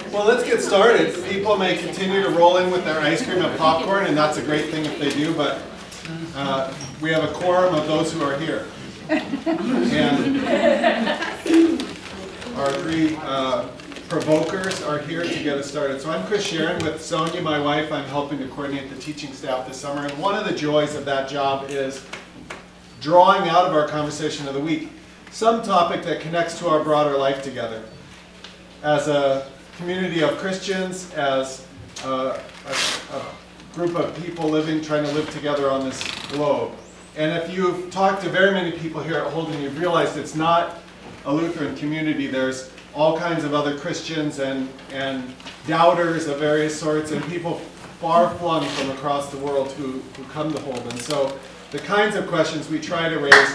Well, let's get started. People may continue to roll in with their ice cream and popcorn, and that's a great thing if they do, but we have a quorum of those who are here. And our three provokers are here to get us started. So I'm Chris Sharon with Sonia, my wife. I'm helping to coordinate the teaching staff this summer, and one of the joys of that job is drawing out of our conversation of the week some topic that connects to our broader life together. As a community of Christians, as a group of people trying to live together on this globe. And if you've talked to very many people here at Holden, you've realized it's not a Lutheran community. There's all kinds of other Christians and doubters of various sorts, and people far-flung from across the world who come to Holden. So the kinds of questions we try to raise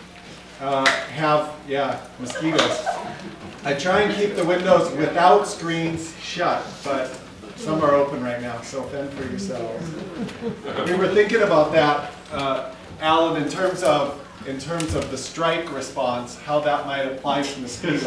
mosquitoes. I try and keep the windows without screens shut, but some are open right now, so fend for yourselves. We were thinking about that, Alan, in terms of the strike response, how that might apply to mosquitoes.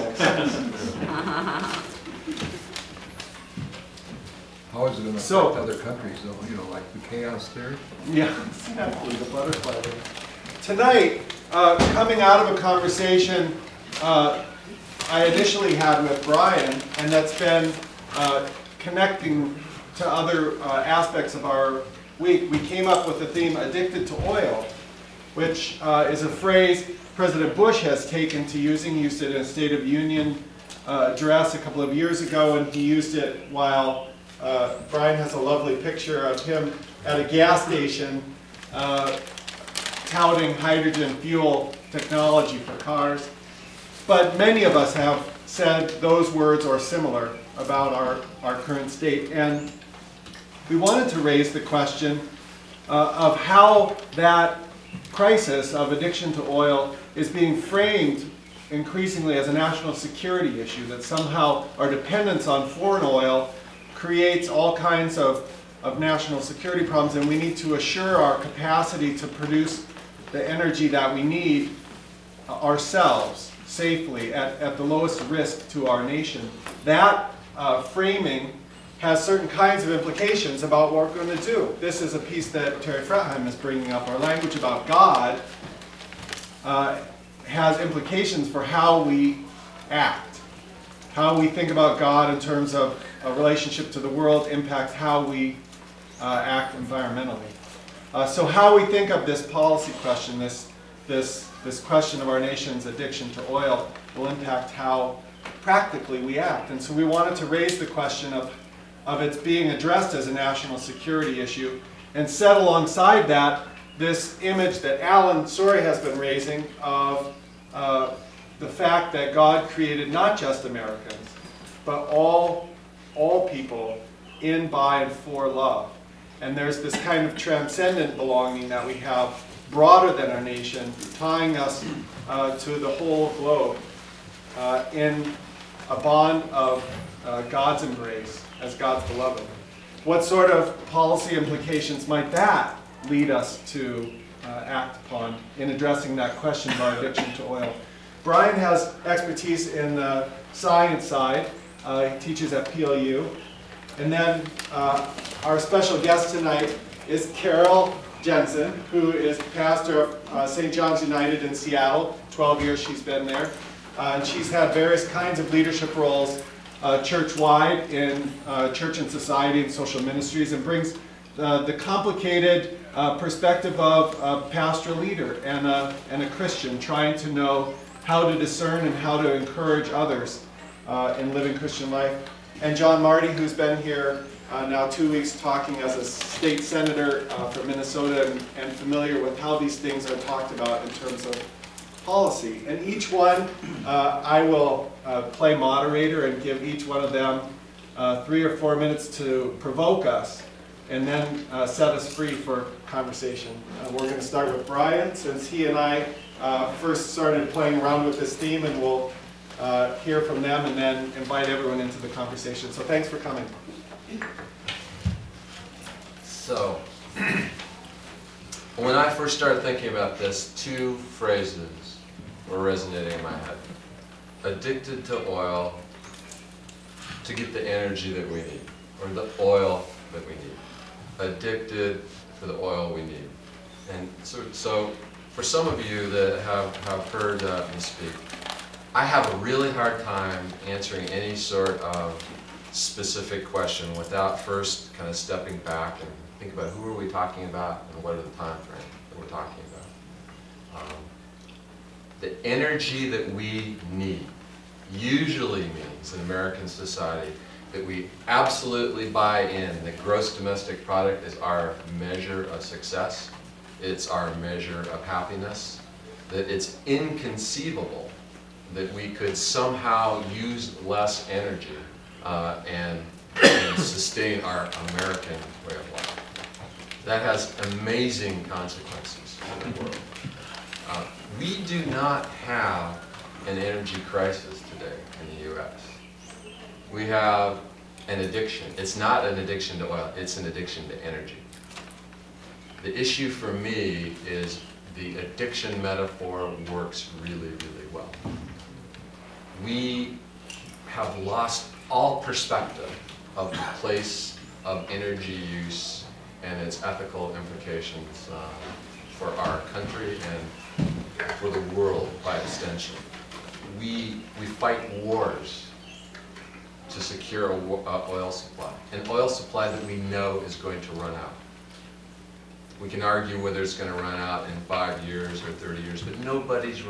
How is it going to affect other countries, though? You know, like the chaos theory? Yeah, exactly, the butterfly theory. Tonight, coming out of a conversation I initially had with Brian, and that's been connecting to other aspects of our week, we came up with the theme addicted to oil, which is a phrase President Bush has taken to using. He used it in a State of the Union address a couple of years ago, and he used it while Brian has a lovely picture of him at a gas station touting hydrogen fuel technology for cars. But many of us have said those words or similar about our current state. And we wanted to raise the question of how that crisis of addiction to oil is being framed increasingly as a national security issue, that somehow our dependence on foreign oil creates all kinds of national security problems, and we need to assure our capacity to produce the energy that we need ourselves safely at the lowest risk to our nation. That framing has certain kinds of implications about what we're going to do. This is a piece that Terry Fretheim is bringing up. Our language about God has implications for how we act. How we think about God in terms of a relationship to the world impacts how we act environmentally. So how we think of this policy question, this question of our nation's addiction to oil, will impact how practically we act. And so we wanted to raise the question of its being addressed as a national security issue, and set alongside that this image that Alan Sori has been raising of the fact that God created not just Americans, but all people in, by, and for love. And there's this kind of transcendent belonging that we have broader than our nation, tying us to the whole globe in a bond of God's embrace as God's beloved. What sort of policy implications might that lead us to act upon in addressing that question of our addiction to oil? Brian has expertise in the science side. He teaches at PLU. And then our special guest tonight is Carol Jensen, who is pastor of St. John's United in Seattle. 12 years she's been there. And she's had various kinds of leadership roles church-wide in church and society and social ministries, and brings the complicated perspective of a pastoral leader and a Christian trying to know how to discern and how to encourage others in living Christian life. And John Marty, who's been here now 2 weeks talking as a state senator from Minnesota and familiar with how these things are talked about in terms of policy. And each one, I will play moderator and give each one of them 3 or 4 minutes to provoke us and then set us free for conversation. We're going to start with Brian, since he and I first started playing around with this theme, and we'll hear from them and then invite everyone into the conversation. So thanks for coming. So, when I first started thinking about this, 2 phrases were resonating in my head. Addicted to oil to get the energy that we need, or the oil that we need. Addicted for the oil we need. And so for some of you that have heard me speak, I have a really hard time answering any sort of specific question without first kind of stepping back and think about who are we talking about and what are the time frame that we're talking about. The energy that we need usually means in American society that we absolutely buy in that gross domestic product is our measure of success, it's our measure of happiness, that it's inconceivable that we could somehow use less energy and sustain our American way of life. That has amazing consequences for the world. We do not have an energy crisis today in the U.S. We have an addiction. It's not an addiction to oil, it's an addiction to energy. The issue for me is the addiction metaphor works really, really well. We have lost all perspective of the place of energy use and its ethical implications for our country and for the world by extension. We fight wars to secure an oil supply that we know is going to run out. We can argue whether it's going to run out in 5 years or 30 years, but nobody is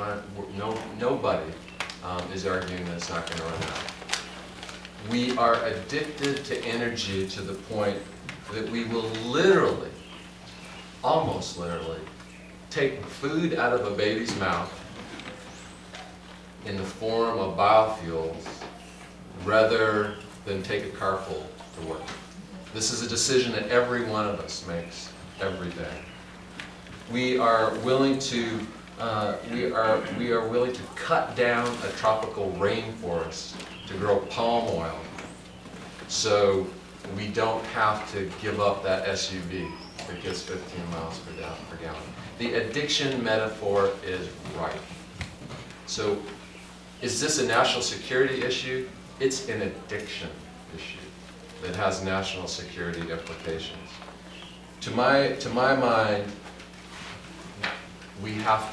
arguing that it's not going to run out. We are addicted to energy to the point that we will literally, almost literally, take food out of a baby's mouth in the form of biofuels rather than take a carpool to work. This is a decision that every one of us makes every day. We are willing to cut down a tropical rainforest to grow palm oil so we don't have to give up that SUV that gets 15 miles per gallon. The addiction metaphor is right. So is this a national security issue? It's an addiction issue that has national security implications. To my mind, we have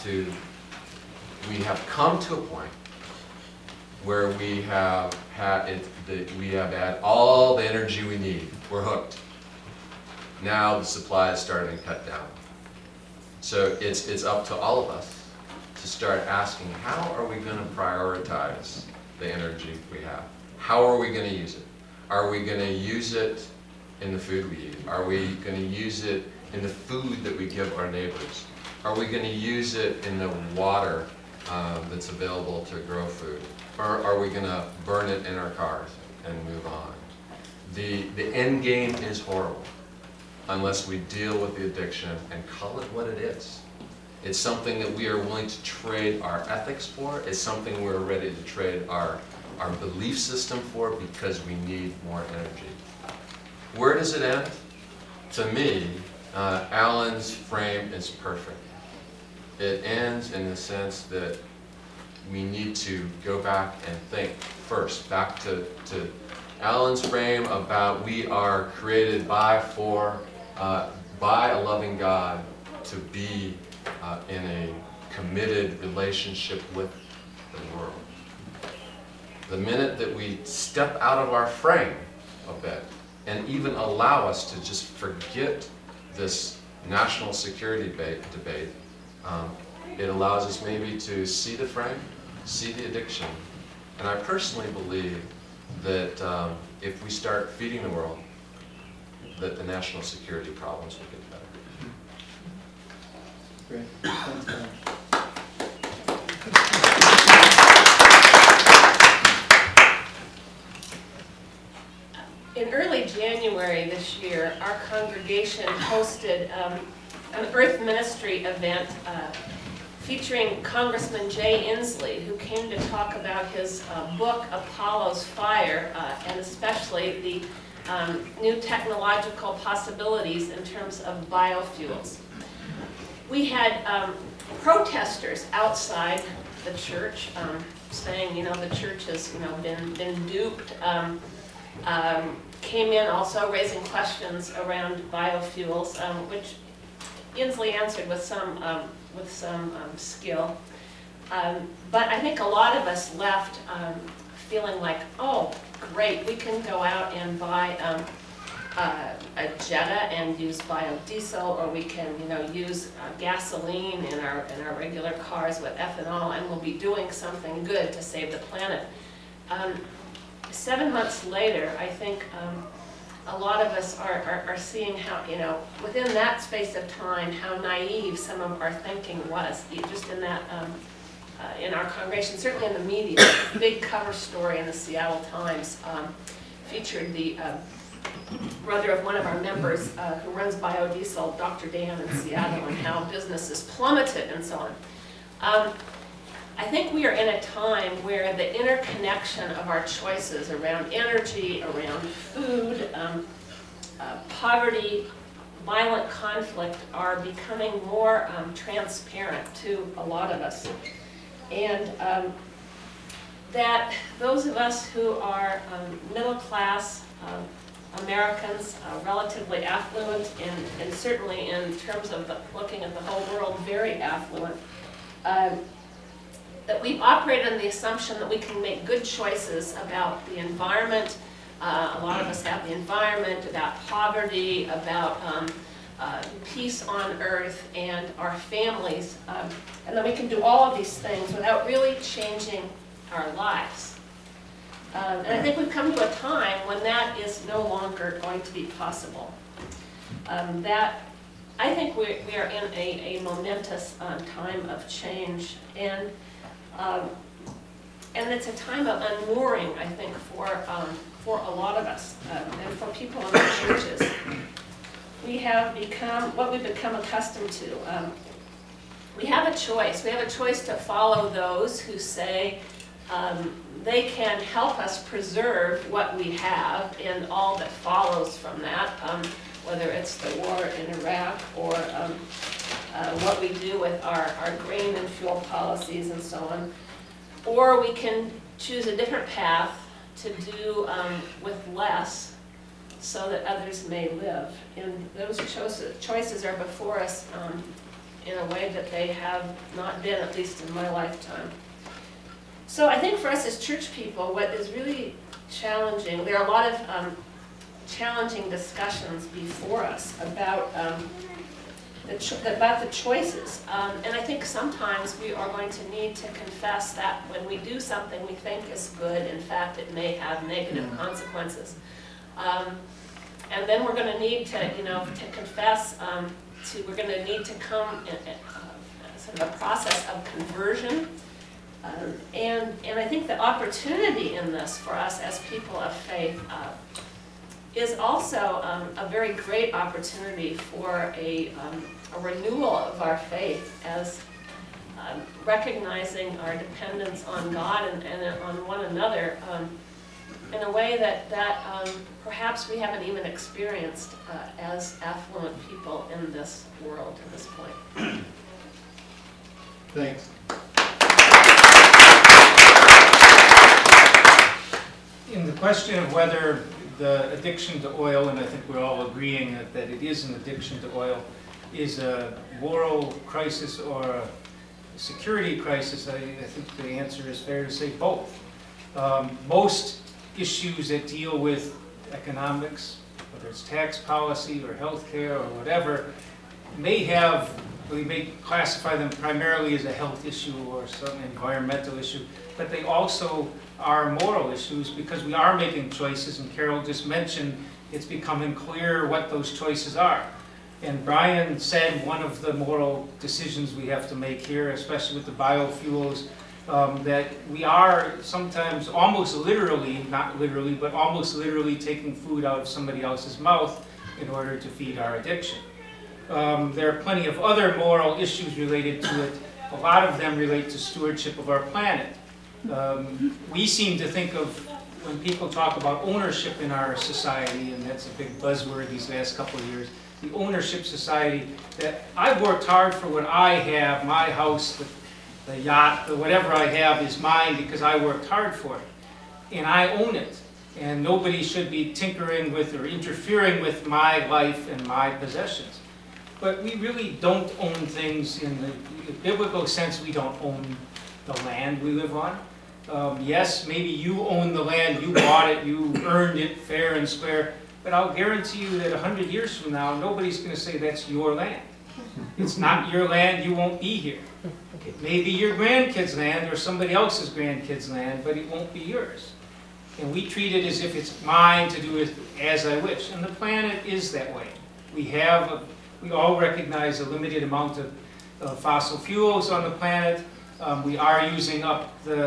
come to a point where we have had all the energy we need. We're hooked. Now the supply is starting to cut down. So it's up to all of us to start asking, how are we going to prioritize the energy we have? How are we going to use it? Are we going to use it in the food we eat? Are we going to use it in the food that we give our neighbors? Are we going to use it in the water that's available to grow food? Or are we going to burn it in our cars and move on? The end game is horrible unless we deal with the addiction and call it what it is. It's something that we are willing to trade our ethics for. It's something we're ready to trade our belief system for because we need more energy. Where does it end? To me, Alan's frame is perfect. It ends in the sense that we need to go back and think first, back to Alan's frame about we are created by a loving God to be in a committed relationship with the world. The minute that we step out of our frame a bit and even allow us to just forget this national security debate, it allows us maybe to see the frame, see the addiction. And I personally believe that if we start feeding the world, that the national security problems will get better. Great. Thanks, Ben. In early January this year, our congregation hosted an Earth Ministry event featuring Congressman Jay Inslee, who came to talk about his book, Apollo's Fire, and especially the new technological possibilities in terms of biofuels. We had protesters outside the church saying, the church has, been duped. came in also raising questions around biofuels, which Inslee answered with some skill. But I think a lot of us left feeling like, oh, great, we can go out and buy a Jetta and use biodiesel, or we can, use gasoline in our regular cars with ethanol, and we'll be doing something good to save the planet. 7 months later, I think a lot of us are seeing how, within that space of time, how naive some of our thinking was, just in that, in our congregation, certainly in the media. The big cover story in the Seattle Times featured the brother of one of our members who runs biodiesel, Dr. Dan in Seattle, and how businesses plummeted and so on. I think we are in a time where the interconnection of our choices around energy, around food, poverty, violent conflict are becoming more transparent to a lot of us. And that those of us who are middle class Americans, relatively affluent, and certainly in terms of looking at the whole world, very affluent, that we've operated on the assumption that we can make good choices about the environment. A lot of us have the environment, about poverty, about peace on earth and our families. And that we can do all of these things without really changing our lives. And I think we've come to a time when that is no longer going to be possible. I think we are in a momentous time of change. And it's a time of unmooring, I think, for a lot of us, and for people in the churches. We have become what we've become accustomed to. We have a choice. We have a choice to follow those who say they can help us preserve what we have and all that follows from that, whether it's the war in Iraq or what we do with our grain and fuel policies and so on. Or we can choose a different path to do with less so that others may live. And those choices are before us in a way that they have not been, at least in my lifetime. So I think for us as church people, what is really challenging, there are a lot of challenging discussions before us about the choices. And I think sometimes we are going to need to confess that when we do something we think is good, in fact, it may have negative consequences. And then we're going to need to, to confess, we're going to need to come in sort of a process of conversion. And I think the opportunity in this for us as people of faith is also a very great opportunity for a renewal of our faith as recognizing our dependence on God and on one another in a way that perhaps we haven't even experienced as affluent people in this world at this point. Thanks. In the question of whether the addiction to oil, and I think we're all agreeing that it is an addiction to oil, is a moral crisis or a security crisis, I think the answer is fair to say both. Most issues that deal with economics, whether it's tax policy or healthcare or whatever, we may classify them primarily as a health issue or some environmental issue, but they also are moral issues because we are making choices, and Carol just mentioned it's becoming clear what those choices are. And Brian said one of the moral decisions we have to make here, especially with the biofuels, that we are sometimes almost literally, not literally, but almost literally taking food out of somebody else's mouth in order to feed our addiction. There are plenty of other moral issues related to it. A lot of them relate to stewardship of our planet. We seem to think of, when people talk about ownership in our society, and that's a big buzzword these last couple of years, the ownership society, that I've worked hard for what I have, my house, the yacht, whatever I have is mine because I worked hard for it. And I own it. And nobody should be tinkering with or interfering with my life and my possessions. But we really don't own things in the biblical sense. We don't own the land we live on. Yes, maybe you own the land, you bought it, you earned it fair and square, but I'll guarantee you that 100 years from now, nobody's going to say that's your land. It's not your land, you won't be here. It may be your grandkids' land or somebody else's grandkids' land, but it won't be yours. And we treat it as if it's mine to do it as I wish. And the planet is that way. We all recognize a limited amount of fossil fuels on the planet. We are using up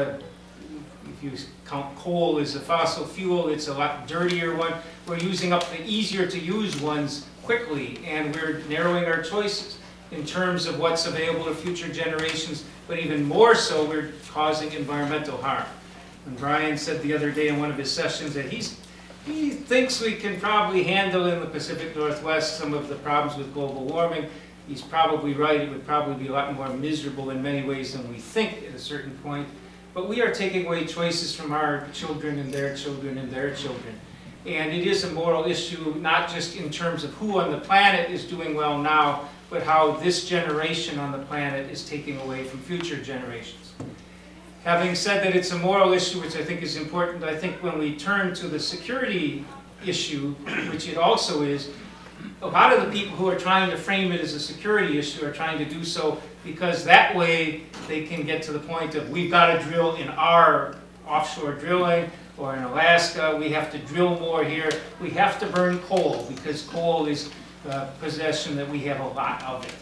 if you count coal as a fossil fuel, it's a lot dirtier one. We're using up the easier to use ones quickly, and we're narrowing our choices in terms of what's available to future generations, but even more so, we're causing environmental harm. And Brian said the other day in one of his sessions that he thinks we can probably handle in the Pacific Northwest some of the problems with global warming. He's probably right. It would probably be a lot more miserable in many ways than we think at a certain point. But we are taking away choices from our children and their children and their children. And it is a moral issue, not just in terms of who on the planet is doing well now, but how this generation on the planet is taking away from future generations. Having said that it's a moral issue, which I think is important, I think when we turn to the security issue, which it also is, a lot of the people who are trying to frame it as a security issue are trying to do so because that way they can get to the point of we've got to drill in our offshore drilling, or in Alaska, we have to drill more here. We have to burn coal because coal is a possession that we have a lot of it.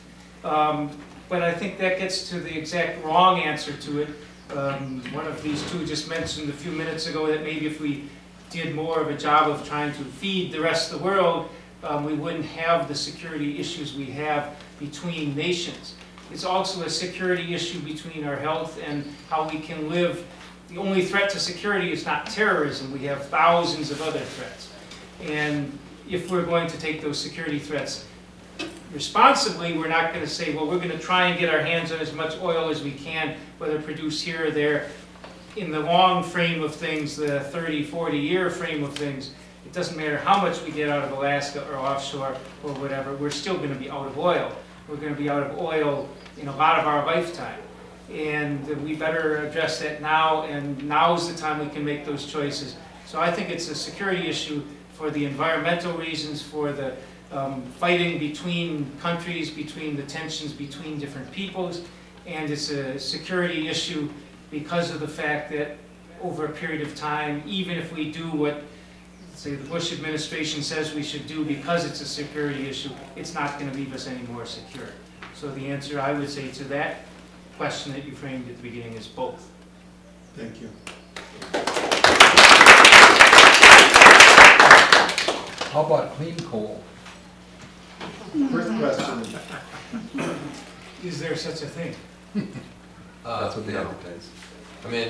But I think that gets to the exact wrong answer to it. One of these two just mentioned a few minutes ago that maybe if we did more of a job of trying to feed the rest of the world, we wouldn't have the security issues we have between nations. It's also a security issue between our health and how we can live. The only threat to security is not terrorism. We have thousands of other threats. And if we're going to take those security threats responsibly, we're not going to say, well, we're going to try and get our hands on as much oil as we can, whether produced here or there. In the long frame of things, the 30, 40-year frame of things, it doesn't matter how much we get out of Alaska or offshore or whatever, we're still going to be out of oil. We're going to be out of oil in a lot of our lifetime. And we better address that now, and now's the time we can make those choices. So I think it's a security issue for the environmental reasons, for the fighting between countries, between the tensions between different peoples, and it's a security issue because of the fact that over a period of time, even if we do what, say, the Bush administration says we should do because it's a security issue, it's not going to leave us any more secure. So the answer I would say to that question that you framed at the beginning is both. Thank you. How about clean coal? First question. Is there such a thing? That's what they No. advertise. I mean,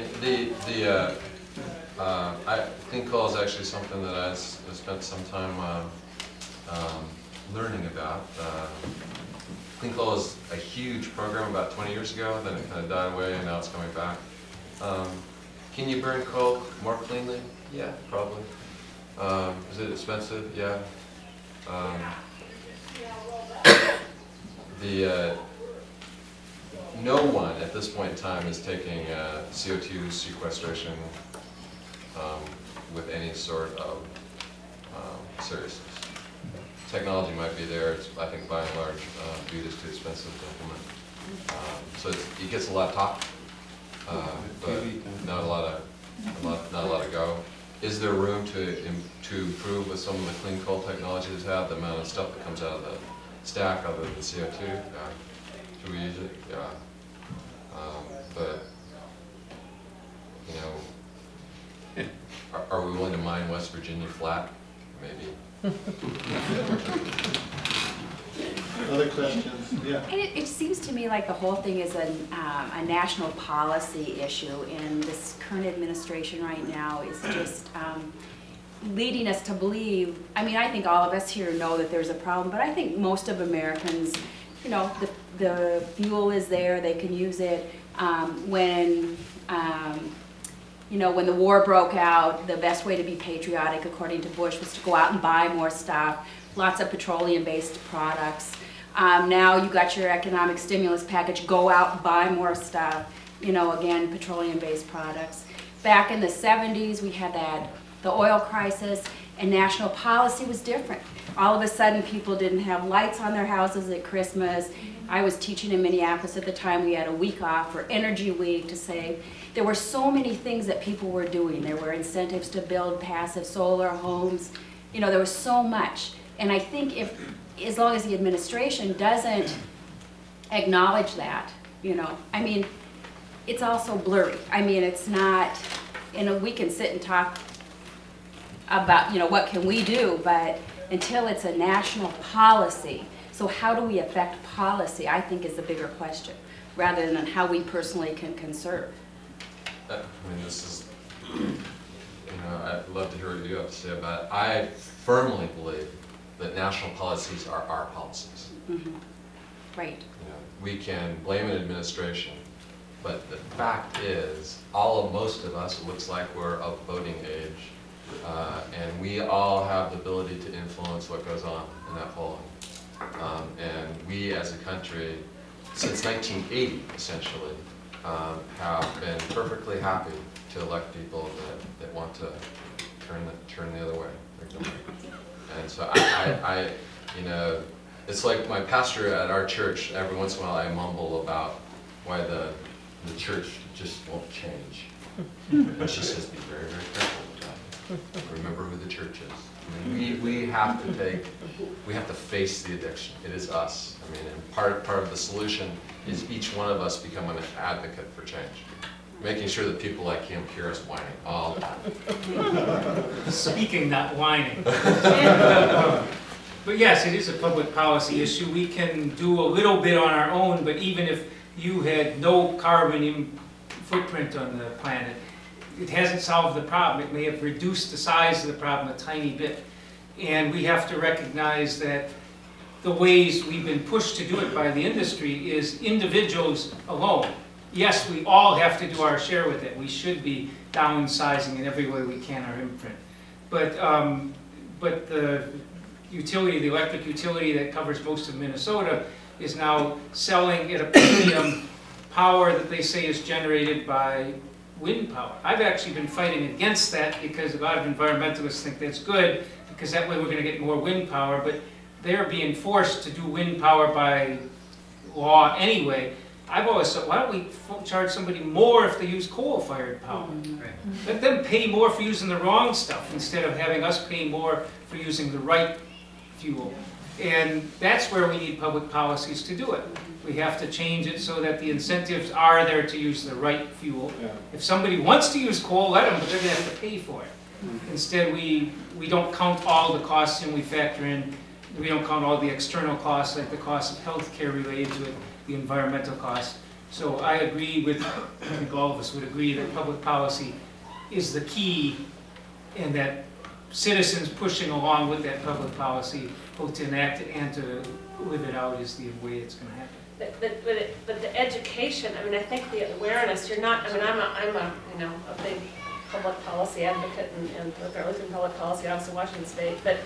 clean coal is actually something that I spent some time learning about. Clean coal is a huge program about 20 years ago, then it kind of died away and now it's coming back. Can you burn coal more cleanly? Yeah, probably. Is it expensive? Yeah. No one at this point in time is taking CO2 sequestration with any sort of seriousness. Technology might be there. It's, I think, by and large, viewed as too expensive to implement. So it gets a lot of talk, but not a lot of go. Is there room to improve with some of the clean coal technologies that have the amount of stuff that comes out of the stack other than CO2? Should we use it? Yeah. But you know, are we willing to mine West Virginia flat? Maybe. Other questions? Yeah. And it seems to me like the whole thing is a national policy issue, and this current administration right now is just leading us to believe, I mean, I think all of us here know that there's a problem, but I think most of Americans, you know, the fuel is there, they can use it. When You know, when the war broke out, the best way to be patriotic, according to Bush, was to go out and buy more stuff, lots of petroleum-based products. Now you got your economic stimulus package, go out and buy more stuff, you know, again, petroleum-based products. Back in the 70s, we had the oil crisis, and national policy was different. All of a sudden, people didn't have lights on their houses at Christmas. I was teaching in Minneapolis at the time. We had a week off for Energy Week to save. There were so many things that people were doing. There were incentives to build passive solar homes. You know, there was so much. And I think as long as the administration doesn't acknowledge that, you know, I mean, it's also blurry. I mean, it's not, you know, we can sit and talk about, you know, what can we do, but until it's a national policy, so how do we affect policy, I think is the bigger question, rather than how we personally can conserve. I mean, this is, you know, I'd love to hear what you have to say about it. I firmly believe that national policies are our policies. Mm-hmm. Right. You know, we can blame an administration, but the fact is, most of us, it looks like we're of voting age, and we all have the ability to influence what goes on in that polling. And we as a country, since 1980, essentially, have been perfectly happy to elect people that want to turn the other way. And so I, you know, it's like my pastor at our church, every once in a while I mumble about why the church just won't change. And she says, be very, very careful with that. Remember who the church is. I mean, we have to face the addiction. It is us. I mean, and part of the solution is each one of us become an advocate for change. Making sure that people like him hear us whining all the time. Speaking, not whining. But yes, it is a public policy issue. We can do a little bit on our own, but even if you had no carbon footprint on the planet, it hasn't solved the problem. It may have reduced the size of the problem a tiny bit. And we have to recognize that the ways we've been pushed to do it by the industry is individuals alone. Yes, we all have to do our share with it. We should be downsizing in every way we can our imprint. But the utility, the electric utility that covers most of Minnesota, is now selling at a premium power that they say is generated by wind power. I've actually been fighting against that because a lot of environmentalists think that's good, because that way we're going to get more wind power, but they're being forced to do wind power by law anyway. I've always thought, why don't we charge somebody more if they use coal-fired power? Right. Let them pay more for using the wrong stuff instead of having us pay more for using the right fuel. And that's where we need public policies to do it. We have to change it so that the incentives are there to use the right fuel. Yeah. If somebody wants to use coal, let them, but they're going to have to pay for it. Instead, we don't count all the costs and we factor in, we don't count all the external costs, like the cost of health care related to it, the environmental costs. So I agree with, I think all of us would agree that public policy is the key, and that citizens pushing along with that public policy, both to enact it and to live it out, is the way it's going to happen. But the education, I mean, I think the awareness, you're not, I mean, I'm a you know, a big public policy advocate and I look in public policy, also Washington State, but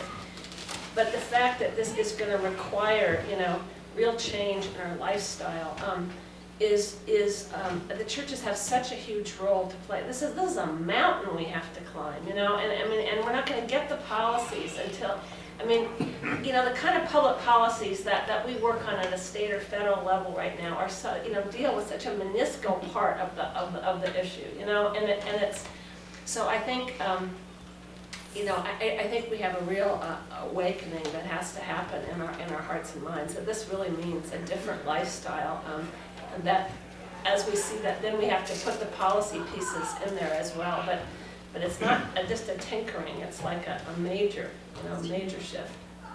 the fact that this is going to require, you know, real change in our lifestyle is the churches have such a huge role to play. This is a mountain we have to climb, you know, and I mean, and we're not going to get the policies until, I mean, you know, the kind of public policies that we work on at a state or federal level right now are so, you know, deal with such a minuscule part of the issue, you know, and it's, so I think, you know, I think we have a real awakening that has to happen in our hearts and minds. That this really means a different lifestyle, and that as we see that, then we have to put the policy pieces in there as well. But it's not just a tinkering. It's like a major, you know, major shift.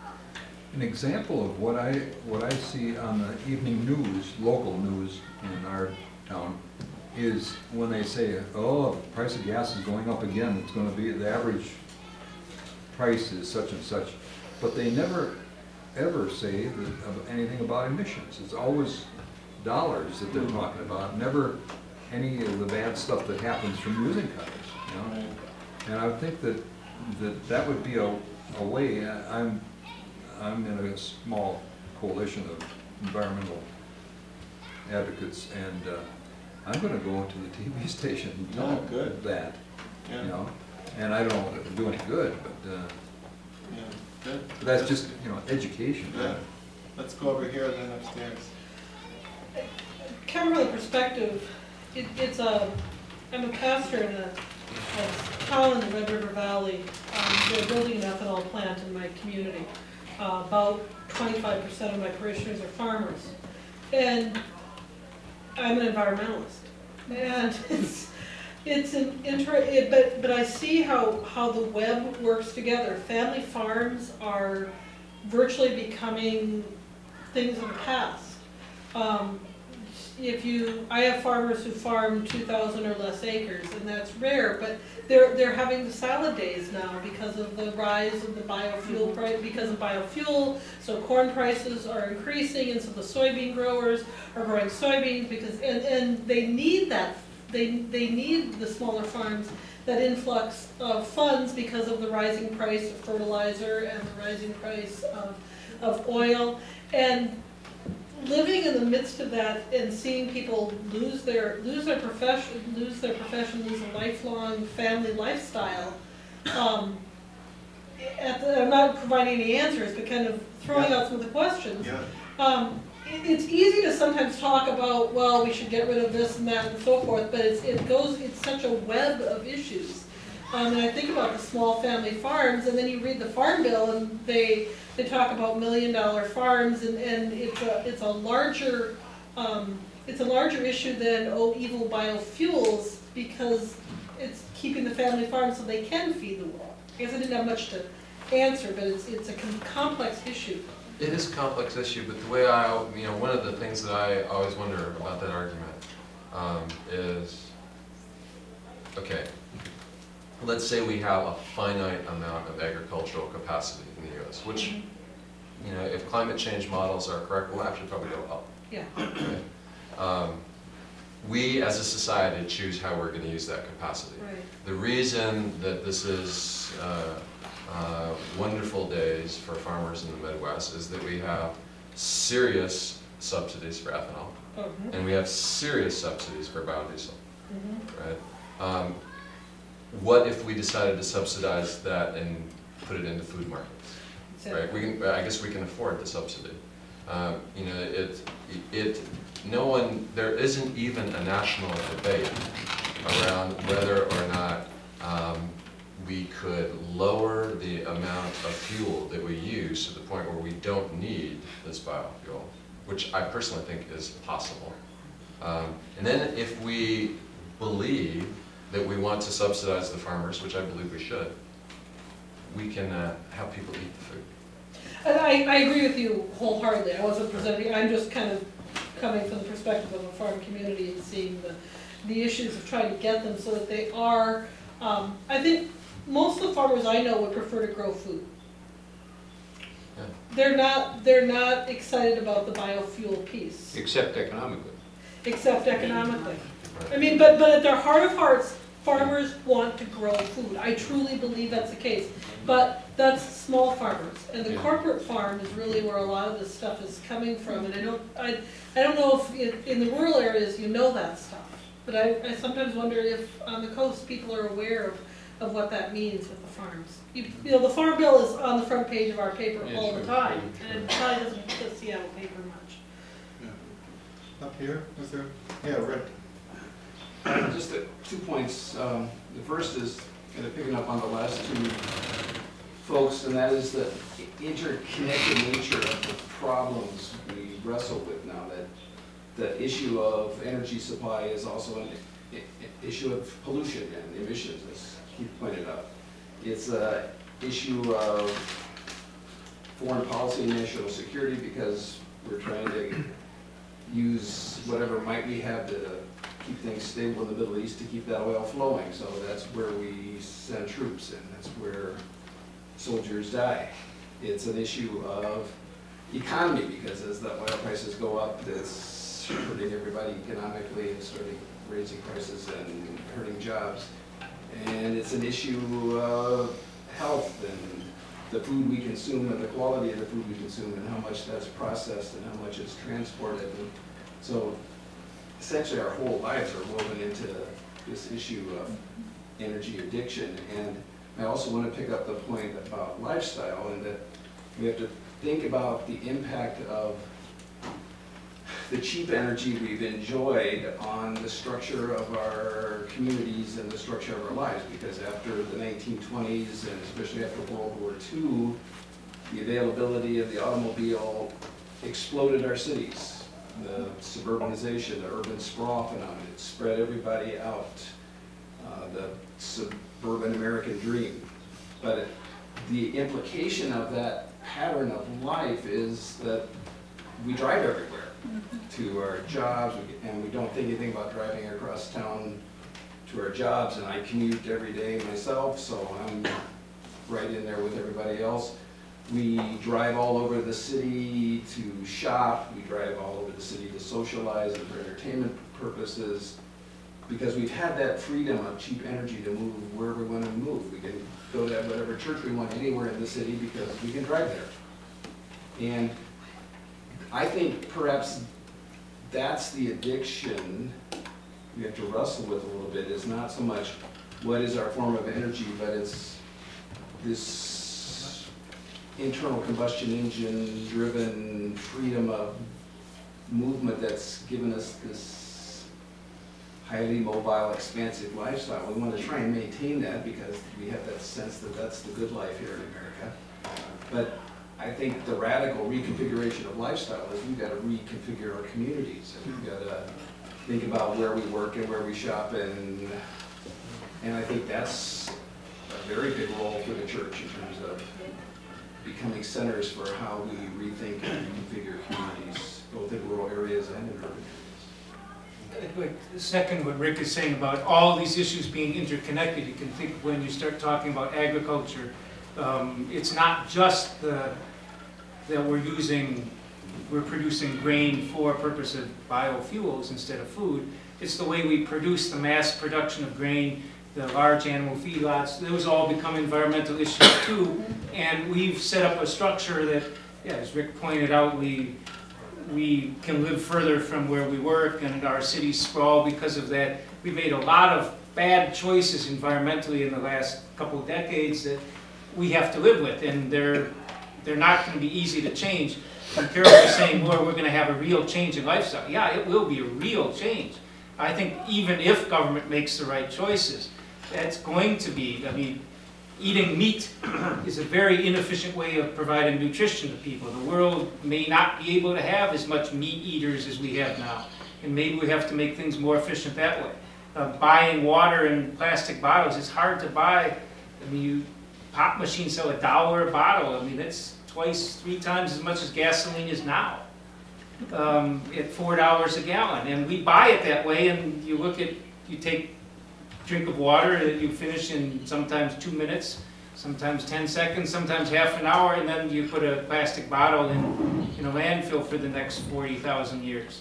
An example of what I see on the evening news, local news in our town, is when they say, oh, the price of gas is going up again. It's going to be the average price is such and such, but they never ever say anything about emissions. It's always dollars that they're talking about, never any of the bad stuff that happens from using cutters, you know? And I would think that would be a way. I'm in a small coalition of environmental advocates, and I'm going to go to the TV station and tell Oh, good. that, Yeah. you know. And I don't know if it'll do any good, but Yeah, good. that's just, you know, education. Yeah. Let's go over here then upstairs. Come from the perspective, I'm a pastor in a town in the Red River Valley. They're building an ethanol plant in my community. About 25% of my parishioners are farmers. And I'm an environmentalist. And but I see how the web works together. Family farms are virtually becoming things of the past. I have farmers who farm 2,000 or less acres, and that's rare, but they're having the salad days now because of the rise of the biofuel price, because of biofuel, so corn prices are increasing, and so the soybean growers are growing soybeans because, and they need that, they need the smaller farms, that influx of funds because of the rising price of fertilizer and the rising price of oil, and living in the midst of that and seeing people lose their profession, lose a lifelong family lifestyle. I'm not providing any answers, but kind of throwing out some of the questions. Yeah. It's easy to sometimes talk about, well, we should get rid of this and that and so forth, but it's such a web of issues. And I think about the small family farms, and then you read the Farm Bill, and they talk about $1 million farms, and it's a larger issue than evil biofuels, because it's keeping the family farms so they can feed the world. I guess I didn't have much to answer, but it's a complex issue. It is a complex issue, but the way one of the things that I always wonder about that argument is, okay, let's say we have a finite amount of agricultural capacity in the U.S., which, if climate change models are correct, will actually probably go up. Yeah. Okay. We, as a society, choose how we're going to use that capacity. Right. The reason that this is wonderful days for farmers in the Midwest is that we have serious subsidies for ethanol, and we have serious subsidies for biodiesel, right? What if we decided to subsidize that and put it into food markets? Right? I guess we can afford the subsidy. There isn't even a national debate around whether or not we could lower the amount of fuel that we use to the point where we don't need this biofuel, which I personally think is possible. And then if we believe that we want to subsidize the farmers, which I believe we should, we can have people eat the food. And I agree with you wholeheartedly. I wasn't presenting, I'm just kind of coming from the perspective of a farm community and seeing the issues of trying to get them so that they are, I think most of the farmers I know would prefer to grow food. Yeah. They're not excited about the biofuel piece. Except economically. Except economically. Right. I mean, but at their heart of hearts, farmers want to grow food. I truly believe that's the case. But that's small farmers, and the corporate farm is really where a lot of this stuff is coming from. And I don't know if in the rural areas you know that stuff, but I sometimes wonder if on the coast people are aware of what that means with the farms. The Farm Bill is on the front page of our paper all the time, and it probably doesn't hit the Seattle paper much. Yeah. Up here, is there? Yeah, Rick. Just 2 points. The first is kind of picking up on the last two folks, and that is the interconnected nature of the problems we wrestle with now. That the issue of energy supply is also an issue of pollution and emissions, as Keith pointed out. It's an issue of foreign policy and national security, because we're trying to use whatever might we have to keep things stable in the Middle East, to keep that oil flowing. So that's where we send troops, and that's where soldiers die. It's an issue of economy, because as the oil prices go up, it's hurting everybody economically. It's hurting raising prices and hurting jobs. And it's an issue of health and the food we consume and the quality of the food we consume and how much that's processed and how much it's transported. And so essentially our whole lives are woven into this issue of energy addiction. And I also want to pick up the point about lifestyle, and that we have to think about the impact of the cheap energy we've enjoyed on the structure of our communities and the structure of our lives, because after the 1920s and especially after World War II, the availability of the automobile exploded our cities. The suburbanization, the urban sprawl phenomenon, it spread everybody out. The suburban American dream. But the implication of that pattern of life is that we drive everywhere to our jobs, and we don't think anything about driving across town to our jobs. And I commute every day myself, so I'm right in there with everybody else. We drive all over the city to shop. We drive all over the city to socialize and for entertainment purposes, because we've had that freedom of cheap energy to move wherever we want to move. We can go to whatever church we want anywhere in the city because we can drive there. And I think perhaps that's the addiction we have to wrestle with a little bit. It's not so much what is our form of energy, but it's this internal combustion engine driven freedom of movement that's given us this highly mobile, expansive lifestyle. We want to try and maintain that because we have that sense that that's the good life here in America. But I think the radical reconfiguration of lifestyle is we've got to reconfigure our communities, and we've got to think about where we work and where we shop, and I think that's a very big role for the church in terms of becoming centers for how we rethink and reconfigure communities, both in rural areas and in urban areas. Second, what Rick is saying about all these issues being interconnected, you can think when you start talking about agriculture, it's not just that we're producing grain for purpose of biofuels instead of food. It's the way we produce the mass production of grain, the large animal feedlots. Those all become environmental issues too. And we've set up a structure that, yeah, as Rick pointed out, we can live further from where we work, and our cities sprawl because of that. We've made a lot of bad choices environmentally in the last couple of decades that we have to live with, and they're not going to be easy to change. And Carol was saying, well, we're going to have a real change in lifestyle. Yeah, it will be a real change. I think even if government makes the right choices, that's going to be, I mean, eating meat is a very inefficient way of providing nutrition to people. The world may not be able to have as much meat eaters as we have now, and maybe we have to make things more efficient that way. Buying water in plastic bottles, it's hard to buy. I mean, pop machines sell $1 a bottle. I mean, that's twice, 3 times as much as gasoline is now, at $4 a gallon. And we buy it that way, and you take a drink of water that you finish in sometimes 2 minutes, sometimes 10 seconds, sometimes half an hour, and then you put a plastic bottle in a landfill for the next 40,000 years.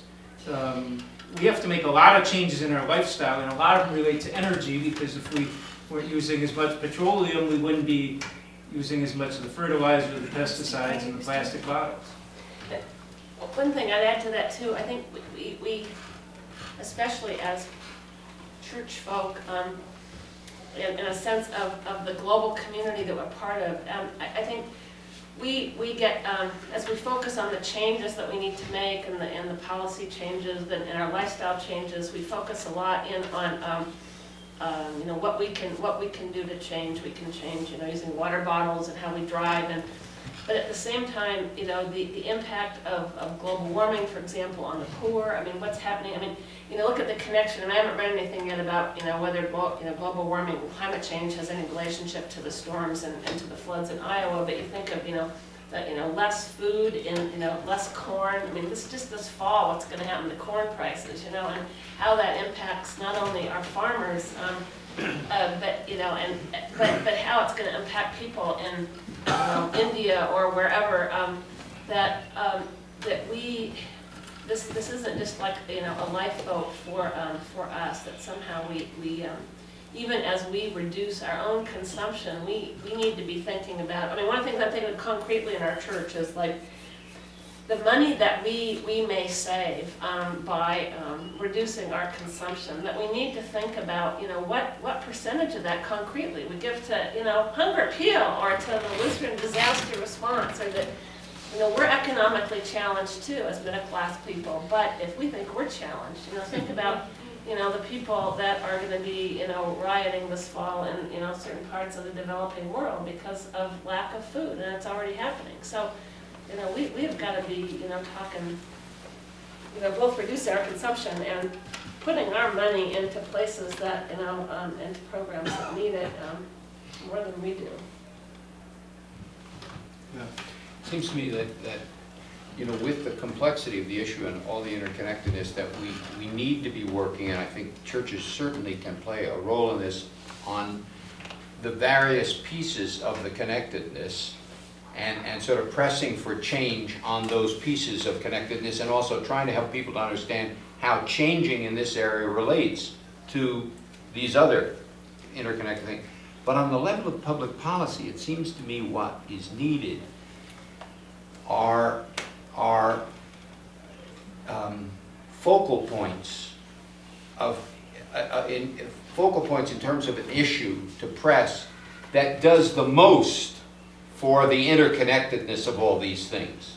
We have to make a lot of changes in our lifestyle, and a lot of them relate to energy, because if we weren't using as much petroleum, we wouldn't be using as much of the fertilizer, the pesticides, and the plastic bottles. One thing I'd add to that too, I think we especially as church folk, in a sense of the global community that we're part of, I think we get, as we focus on the changes that we need to make and the policy changes and our lifestyle changes, we focus a lot in on you know, what we can do to change. We can change, you know, using water bottles and how we drive, but at the same time, you know, the impact of global warming, for example, on the poor. I mean, what's happening? I mean, you know, look at the connection. And I haven't read anything yet about, you know, whether global warming, climate change has any relationship to the storms and to the floods in Iowa. But you think of, you know, less food and, you know, less corn. I mean, this fall, what's going to happen to corn prices, you know, and how that impacts not only our farmers, but you know, but how it's going to impact people in India or wherever. That we this isn't just like, a lifeboat for us, that somehow we even as we reduce our own consumption, we need to be thinking about, I mean, one of the things I'm thinking of concretely in our church is like, the money that we may save by reducing our consumption, that we need to think about, what percentage of that concretely we give to, Hunger Appeal or to the Lutheran Disaster Response, or that, we're economically challenged too as middle class people, but if we think we're challenged, think about, the people that are going to be, rioting this fall in, certain parts of the developing world because of lack of food, and it's already happening. So, we've got to be, talking, both reducing our consumption and putting our money into places that, into programs that need it more than we do. Yeah. Seems to me that with the complexity of the issue and all the interconnectedness, that we need to be working, and I think churches certainly can play a role in this, on the various pieces of the connectedness, and sort of pressing for change on those pieces of connectedness, and also trying to help people to understand how changing in this area relates to these other interconnected things. But on the level of public policy, it seems to me what is needed are focal points in terms of an issue to press that does the most for the interconnectedness of all these things.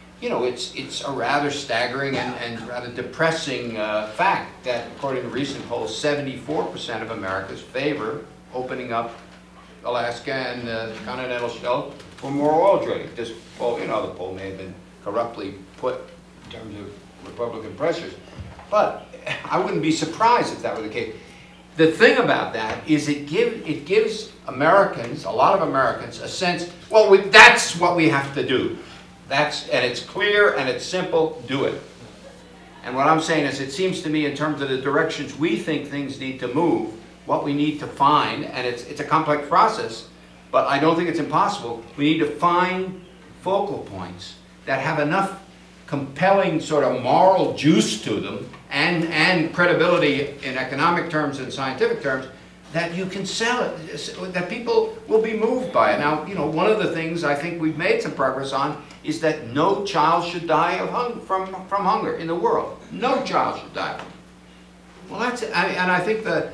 It's a rather staggering and rather depressing fact that, according to recent polls, 74% of Americans favor opening up Alaska and the continental shelf for more oil drilling. The poll may have been corruptly put in terms of Republican pressures, but I wouldn't be surprised if that were the case. The thing about that is it gives Americans, a lot of Americans, a sense, well, that's what we have to do. And it's clear and it's simple, do it. And what I'm saying is, it seems to me, in terms of the directions we think things need to move, what we need to find, and it's a complex process, but I don't think it's impossible. We need to find focal points that have enough compelling sort of moral juice to them and credibility in economic terms and scientific terms, that you can sell it, that people will be moved by it. Now, one of the things I think we've made some progress on is that no child should die from hunger in the world. No child should die. Well, and I think the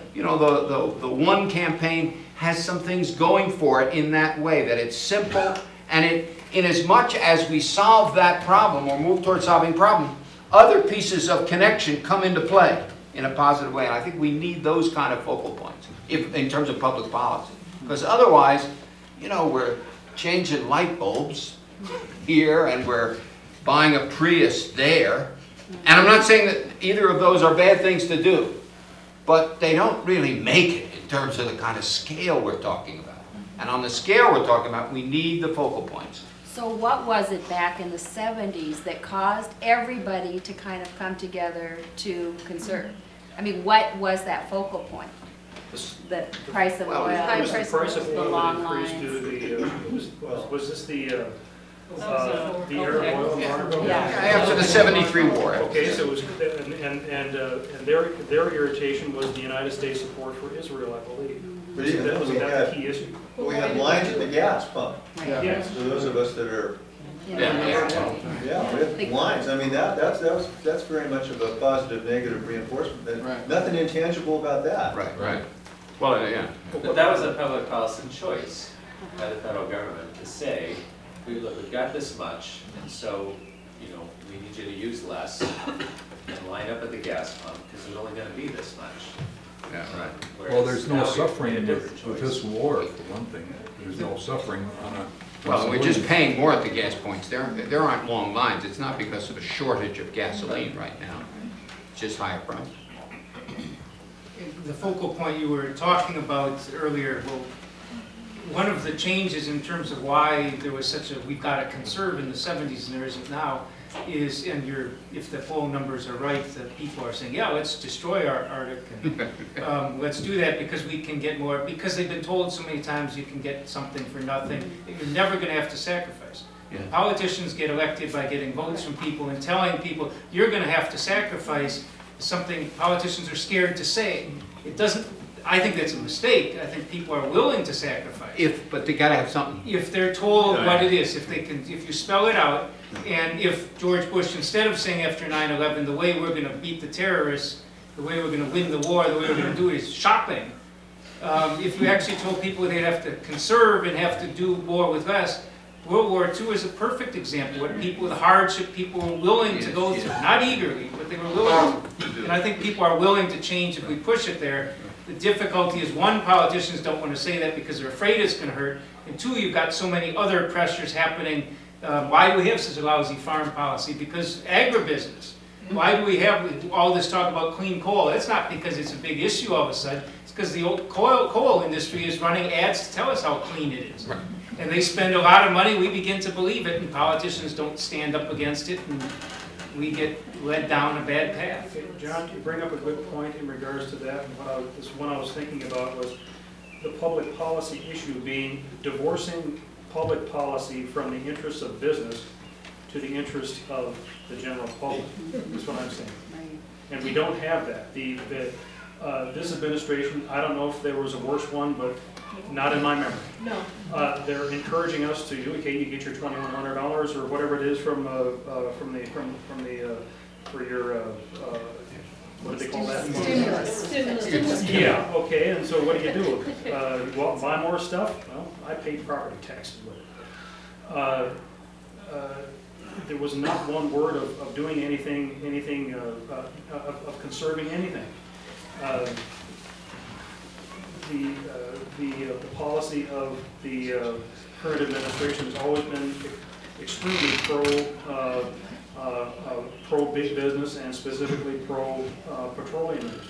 One campaign has some things going for it in that way, that it's simple, and in as much as we solve that problem or move towards solving the problem, other pieces of connection come into play in a positive way. And I think we need those kind of focal points in terms of public policy. Because otherwise, we're changing light bulbs here and we're buying a Prius there. And I'm not saying that either of those are bad things to do, but they don't really make it in terms of the kind of scale we're talking about. And on the scale we're talking about, we need the focal points. So what was it back in the 70s that caused everybody to kind of come together to conserve? I mean, what was that focal point? The price of oil, It was the price of the oil long that increased lines. due to the, was this the Arab oil embargo? Yeah. After the '73 war. Okay, so it was, and their irritation was the United States support for Israel, I believe. But Was even that we the had- key issue? We have lines at the gas pump. Right. Yes. So those of us that are, Yeah. we have lines. I mean, that's very much of a positive, negative reinforcement. Right. Nothing intangible about that. Right. Well, yeah. But that was a public policy choice by the federal government to say, look, we've got this much, and so, we need you to use less and line up at the gas pump, because there's only gonna be this much. Yeah, right. Well, there's no Whereas now we made a suffering different with choice. this war, for one thing. There's no suffering on a... Well, we're just paying more at the gas points. There aren't long lines. It's not because of a shortage of gasoline right now. It's just higher price. The focal point you were talking about earlier, well, one of the changes in terms of why there was such a, we've got to conserve in the 70s and there isn't now, is, and if the poll numbers are right, that people are saying, yeah, let's destroy our Arctic, and let's do that because we can get more, because they've been told so many times you can get something for nothing, that you're never going to have to sacrifice. Yeah. Politicians get elected by getting votes from people and telling people, you're gonna have to sacrifice something politicians are scared to say. It doesn't, I think that's a mistake. I think people are willing to sacrifice. But they gotta have something. If they're told what it is, if you spell it out, and if George Bush, instead of saying after 9/11, the way we're gonna beat the terrorists, the way we're gonna win the war, the way we're gonna do it is shopping. If you actually told people they'd have to conserve and have to do more with less, World War II is a perfect example, what people, the hardship people were willing to go through, not eagerly, but they were willing to. And I think people are willing to change if we push it there. The difficulty is, one, politicians don't want to say that because they're afraid it's going to hurt, and two, you've got so many other pressures happening. Why do we have such a lousy farm policy? Because agribusiness. Why do we have all this talk about clean coal? That's not because it's a big issue all of a sudden. It's because the old coal industry is running ads to tell us how clean it is. Right. And they spend a lot of money, we begin to believe it, and politicians don't stand up against it, and we get led down a bad path. Okay, John, you bring up a good point in regards to that, and one I was thinking about was the public policy issue being divorcing public policy from the interests of business to the interest of the general public. That's what I'm saying. And we don't have that. This administration, I don't know if there was a worse one, but not in my memory. No. They're encouraging us to, okay, you get your $2,100 or whatever it is for your what do they call that? Stimulus. Yeah, okay, and so what do? You want to buy more stuff? Well, I paid property taxes with it. There was not one word of doing anything of conserving anything. The policy of the current administration has always been extremely pro big business and specifically pro petroleum industry.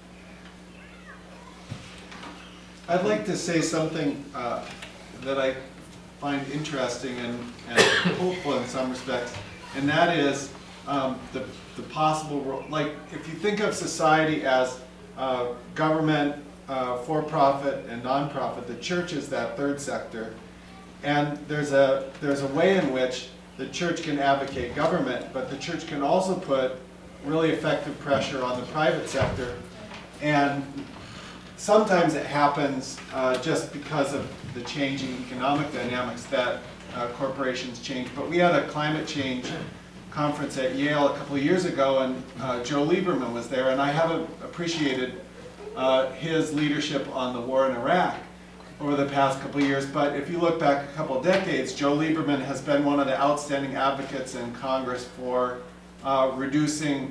I'd like to say something that I find interesting and hopeful in some respects, and that is the possible role. Like, if you think of society as government, for-profit, and non-profit, the church is that third sector, and there's a way in which the church can advocate government, but the church can also put really effective pressure on the private sector, and sometimes it happens just because of the changing economic dynamics that corporations change. But we had a climate change conference at Yale a couple of years ago, and Joe Lieberman was there, and I haven't appreciated his leadership on the war in Iraq over the past couple of years. But if you look back a couple of decades, Joe Lieberman has been one of the outstanding advocates in Congress for reducing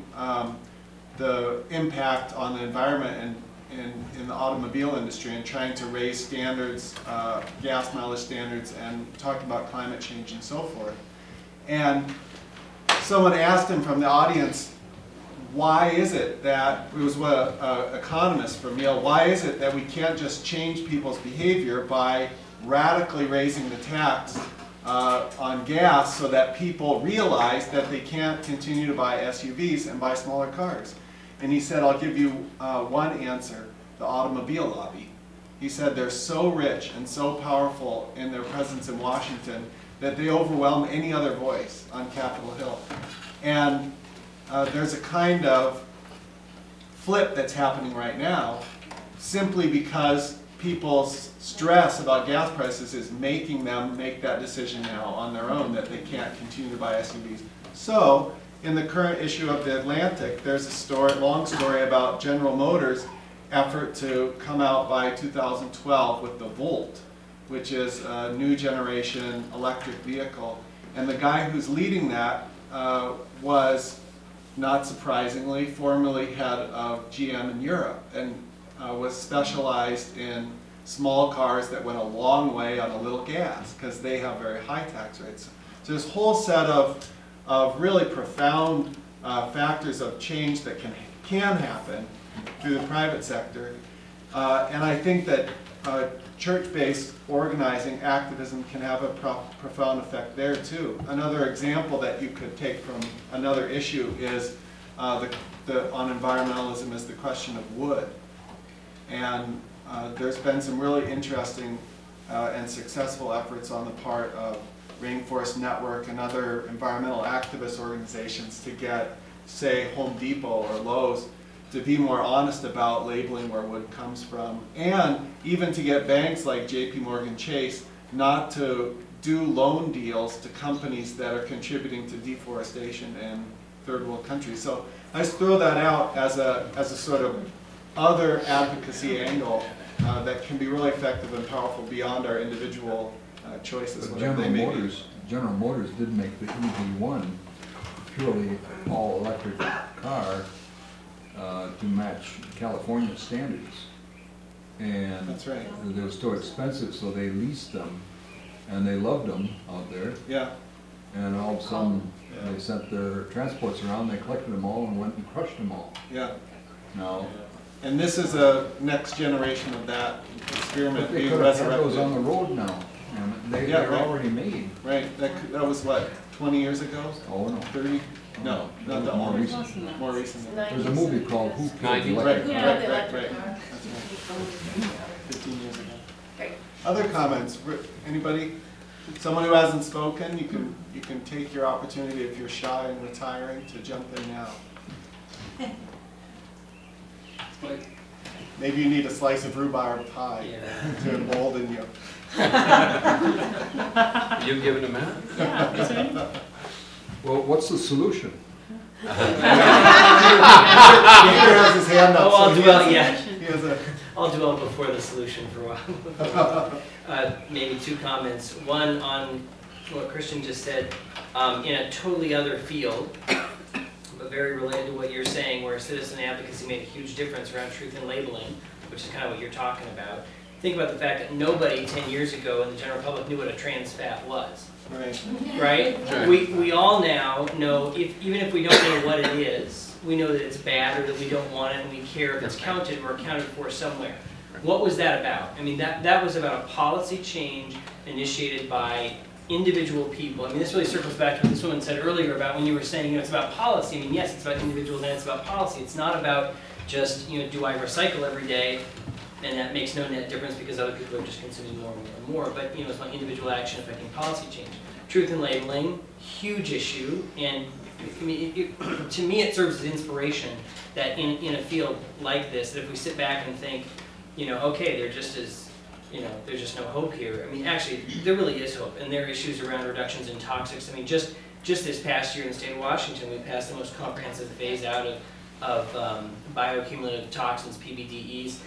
the impact on the environment in the automobile industry, and trying to raise standards, gas mileage standards, and talking about climate change and so forth. And someone asked him from the audience, why is it that, it was an economist from Yale, why is it that we can't just change people's behavior by radically raising the tax on gas so that people realize that they can't continue to buy SUVs and buy smaller cars? And he said, I'll give you one answer, the automobile lobby. He said they're so rich and so powerful in their presence in Washington that they overwhelm any other voice on Capitol Hill. And there's a kind of flip that's happening right now, simply because people's stress about gas prices is making them make that decision now on their own, that they can't continue to buy SUVs. So, in the current issue of The Atlantic, there's a long story about General Motors' effort to come out by 2012 with the Volt, which is a new generation electric vehicle. And the guy who's leading that was, not surprisingly, formerly head of GM in Europe, and was specialized in small cars that went a long way on a little gas, because they have very high tax rates. So this whole set of really profound factors of change that can happen through the private sector. And I think that church-based organizing, activism can have a profound effect there too. Another example that you could take from another issue is on environmentalism is the question of wood. And there's been some really interesting and successful efforts on the part of Rainforest Network and other environmental activist organizations to get, say, Home Depot or Lowe's to be more honest about labeling where wood comes from, and even to get banks like JP Morgan Chase not to do loan deals to companies that are contributing to deforestation in third world countries. So I just throw that out as a sort of other advocacy angle that can be really effective and powerful beyond our individual choices, But whatever they may be. General Motors did make the EV1 purely all-electric car to match California standards. And That's right. they were so expensive, so they leased them, and they loved them out there. Yeah. And all of a sudden, Yeah. they sent their transports around, they collected them all and went and crushed them all. Yeah. Now, And this is a next generation of that experiment they being could have had those resurrected. on the road now, and Yeah, they're right. already made. Right, that was what, 20 years ago? Oh, no. 30? No, not that More long. recent. More recent. There's a movie called Who Killed the 90s. Right, Electric right, Car? right, the right. electric car. That's right. 15 years ago. Great. Other comments? Anybody? Someone who hasn't spoken, you can take your opportunity if you're shy and retiring to jump in now. Maybe you need a slice of rhubarb pie to embolden you. You giving a minute? Well, what's the solution? Peter has his hand up. Oh, I'll so he do has- it, yeah. He has a, I'll dwell before the solution for a while. Maybe two comments. One on what Christian just said, in a totally other field, but very related to what you're saying, where citizen advocacy made a huge difference around truth in labeling, which is kind of what you're talking about. Think about the fact that nobody 10 years ago in the general public knew what a trans fat was. right. Right? We all now know, even if we don't know what it is, we know that it's bad or that we don't want it and we care if it's counted or accounted for somewhere. What was that about? I mean, that was about a policy change initiated by individual people. I mean, this really circles back to what this woman said earlier about when you were saying, it's about policy. I mean, yes, it's about individuals and it's about policy. It's not about just, do I recycle every day and that makes no net difference because other people are just consuming more and more and more. But, it's my individual action affecting policy change. Truth in labeling, huge issue. And I mean, to me, it serves as inspiration that in a field like this, that if we sit back and think, okay, there's just no hope here. I mean, actually, there really is hope, and there are issues around reductions in toxics. I mean, just this past year in the state of Washington, we passed the most comprehensive phase out of bioaccumulative toxins, PBDEs,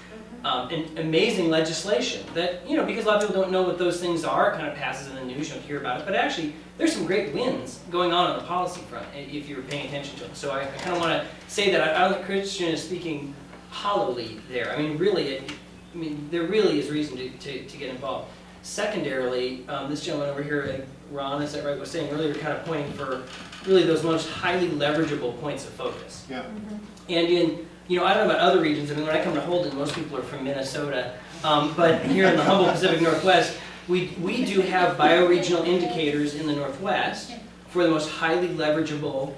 and amazing legislation that, because a lot of people don't know what those things are, it kind of passes in the news, you don't hear about it, but actually, there's some great wins going on the policy front, if you're paying attention to them. So I kind of want to say that I don't think Christian is speaking hollowly there. I mean, really, there really is reason to get involved. Secondarily, this gentleman over here, Ron, is that right, was saying earlier, kind of pointing for really those most highly leverageable points of focus. Yeah. And I don't know about other regions. I mean, when I come to Holden, most people are from Minnesota. But here in the humble Pacific Northwest, we do have bioregional indicators in the Northwest for the most highly leverageable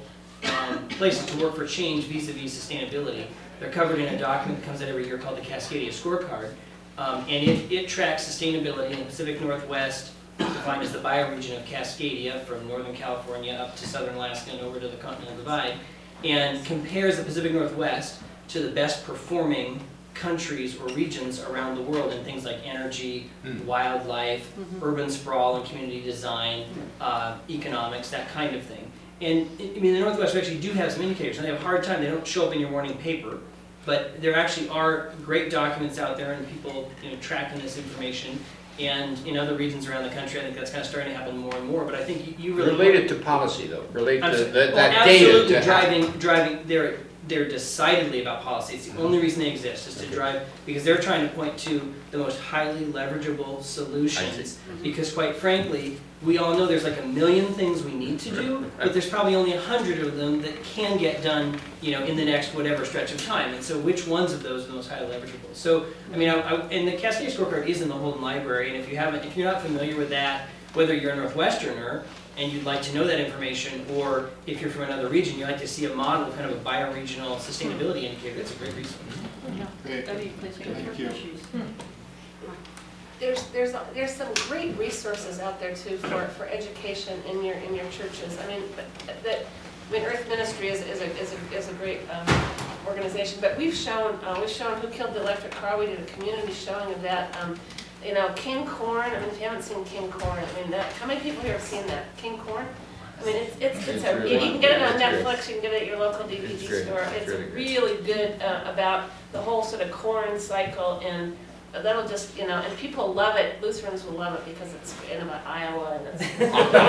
places to work for change vis-a-vis sustainability. They're covered in a document that comes out every year called the Cascadia Scorecard. And it tracks sustainability in the Pacific Northwest, defined as the bioregion of Cascadia from Northern California up to Southern Alaska and over to the Continental Divide, and compares the Pacific Northwest to the best performing countries or regions around the world in things like energy, wildlife, urban sprawl and community design, economics, that kind of thing. And I mean, the Northwest we actually do have some indicators, and they have a hard time. They don't show up in your morning paper, but there actually are great documents out there and people tracking this information. And in other regions around the country, I think that's kind of starting to happen more and more. But I think you really Related to policy, though. Relate to that absolutely data. driving. They're decidedly about policy. It's the only reason they exist is to drive, because they're trying to point to the most highly leverageable solutions. Because quite frankly, we all know there's like a million things we need to do, but there's probably only 100 of them that can get done, in the next whatever stretch of time. And so, which ones of those are the most highly leverageable? So, I mean, and the Cascadia Scorecard is in the Holden Library, and if you're not familiar with that, whether you're a Northwesterner and you'd like to know that information, or if you're from another region, you'd like to see a model of kind of a bioregional sustainability indicator, it's a great resource. Great. Thank you. there's some great resources out there too for education in your churches. I mean, Earth Ministry is a great organization, but we've shown Who Killed the Electric Car. We did a community showing of that. You know, King Corn. I mean, if you haven't seen King Corn, I mean, how many people here have seen that? King Corn. I mean, you can get it on Netflix. You can get it at your local DVD store. It's really good about the whole sort of corn cycle, and that'll just, you know, and people love it. Lutherans will love it because it's in about Iowa, and it's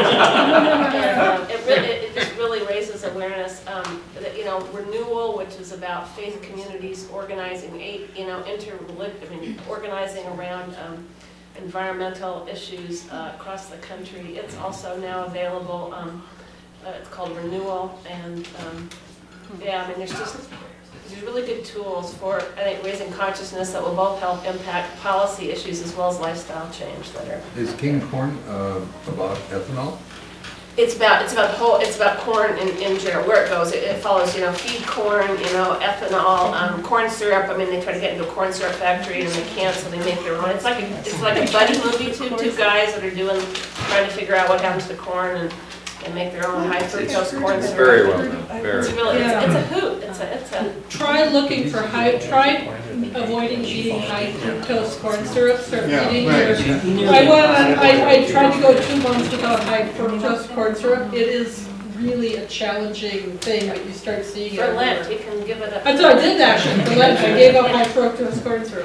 and it just really raises awareness. That, you know, Renewal, which is about faith communities organizing, organizing around environmental issues across the country. It's also now available. It's called Renewal, and yeah, I mean, there's really good tools for, I think, raising consciousness that will both help impact policy issues as well as lifestyle change that are. Is King Corn about ethanol? It's about corn in general, where it goes. It follows, you know, feed corn, you know, ethanol, corn syrup. I mean, they try to get into a corn syrup factory and they can't, so they make their own. It's like a buddy movie, two guys that are trying to figure out what happens to corn and make their own high fructose corn syrup. Very well done. Very. It's a hoot. It's a. Try avoiding eating high fructose corn syrup. Start eating your. I tried to go 2 months without high fructose corn syrup. It is really a challenging thing, but you start seeing it. For Lent, you can give it up. That's what I did actually. For Lent, I gave up high fructose corn syrup.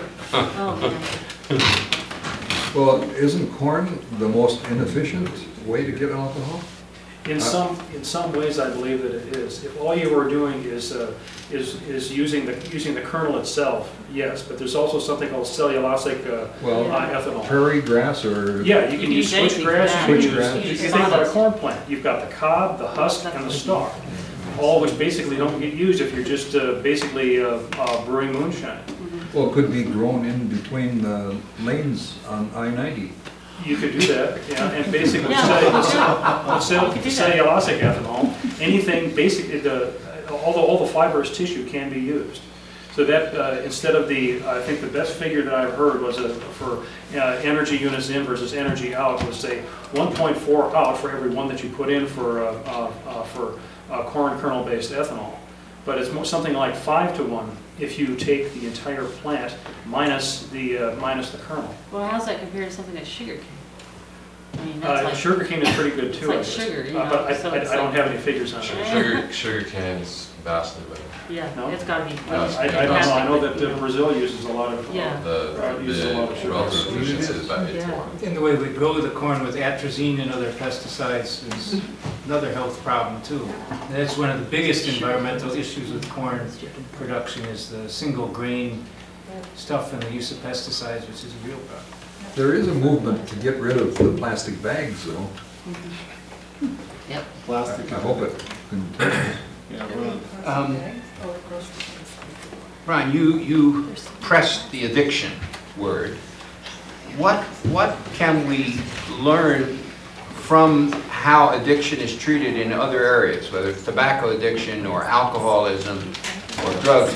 Well, isn't corn the most inefficient way to get alcohol? In some ways, I believe that it is. If all you are doing is using the kernel itself, yes. But there's also something called cellulosic ethanol. Prairie grass or yeah, you can use switchgrass. You can think about a corn plant. You've got the cob, the husk, and the stalk, all which basically don't get used if you're just basically brewing moonshine. Well, it could be grown in between the lanes on I-90. You could do that, yeah, and basically cellulosic ethanol, anything basically, all the fibrous tissue can be used. So that instead of I think the best figure that I've heard was for energy units in versus energy out was say 1.4 out for every one that you put in for corn kernel-based ethanol. But it's something like 5 to 1 if you take the entire plant minus the kernel. Well, how's that compared to something like sugar cane? I mean, that's like, sugar cane is pretty good too. It's like sugar, you know, but so I don't have any figures on it. Sugar cane is vastly better. Yeah, no? It's got to be. I don't know. I know that Brazil uses a lot of the relative efficiency is about 8 to 1. In the way we grow the corn with atrazine and other pesticides is another health problem too. And that's one of the biggest environmental issues with corn production is the single grain stuff and the use of pesticides, which is a real problem. There is a movement to get rid of the plastic bags, though. Yep. Plastic. I hope it continues. Ron, you pressed the addiction word. What can we learn from how addiction is treated in other areas, whether it's tobacco addiction or alcoholism or drugs?